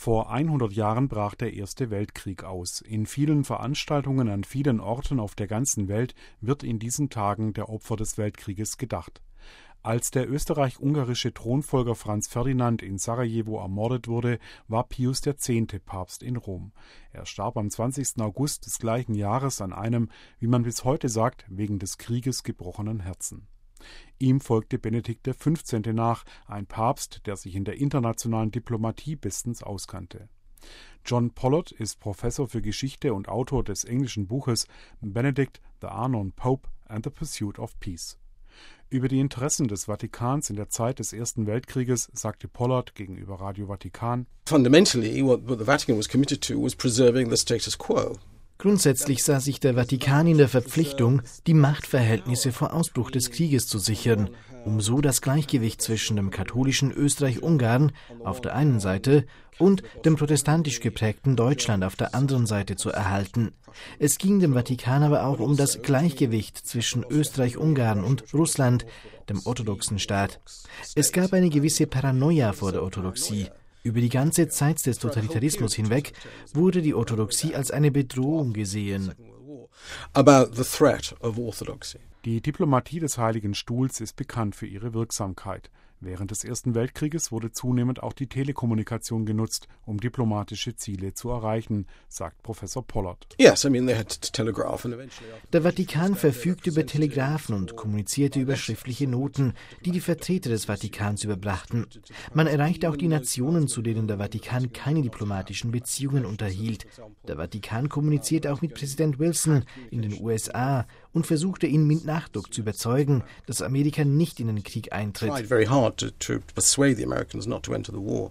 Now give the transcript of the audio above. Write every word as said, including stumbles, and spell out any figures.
Vor hundert Jahren brach der Erste Weltkrieg aus. In vielen Veranstaltungen an vielen Orten auf der ganzen Welt wird in diesen Tagen der Opfer des Weltkrieges gedacht. Als der österreich-ungarische Thronfolger Franz Ferdinand in Sarajevo ermordet wurde, war Pius der Zehnte Papst in Rom. Er starb am zwanzigsten August des gleichen Jahres an einem, wie man bis heute sagt, wegen des Krieges gebrochenen Herzen. Ihm folgte Benedikt der Fünfzehnte nach, ein Papst, der sich in der internationalen Diplomatie bestens auskannte. John Pollard ist Professor für Geschichte und Autor des englischen Buches Benedict, the Unknown Pope and the Pursuit of Peace. Über die Interessen des Vatikans in der Zeit des Ersten Weltkrieges sagte Pollard gegenüber Radio Vatikan: Fundamentally, what the Vatican was committed to was preserving the status quo. Grundsätzlich sah sich der Vatikan in der Verpflichtung, die Machtverhältnisse vor Ausbruch des Krieges zu sichern, um so das Gleichgewicht zwischen dem katholischen Österreich-Ungarn auf der einen Seite und dem protestantisch geprägten Deutschland auf der anderen Seite zu erhalten. Es ging dem Vatikan aber auch um das Gleichgewicht zwischen Österreich-Ungarn und Russland, dem orthodoxen Staat. Es gab eine gewisse Paranoia vor der Orthodoxie. Über die ganze Zeit des Totalitarismus hinweg wurde die Orthodoxie als eine Bedrohung gesehen. About the threat of orthodoxy. Die Diplomatie des Heiligen Stuhls ist bekannt für ihre Wirksamkeit. Während des Ersten Weltkrieges wurde zunehmend auch die Telekommunikation genutzt, um diplomatische Ziele zu erreichen, sagt Professor Pollard. Yes, I mean, they had telegraph and eventually... Der Vatikan verfügt über Telegraphen und kommunizierte über schriftliche Noten, die die Vertreter des Vatikans überbrachten. Man erreichte auch die Nationen, zu denen der Vatikan keine diplomatischen Beziehungen unterhielt. Der Vatikan kommunizierte auch mit Präsident Wilson in den U S A und versuchte ihn mit Nachdruck zu überzeugen, dass Amerika nicht in den Krieg eintritt.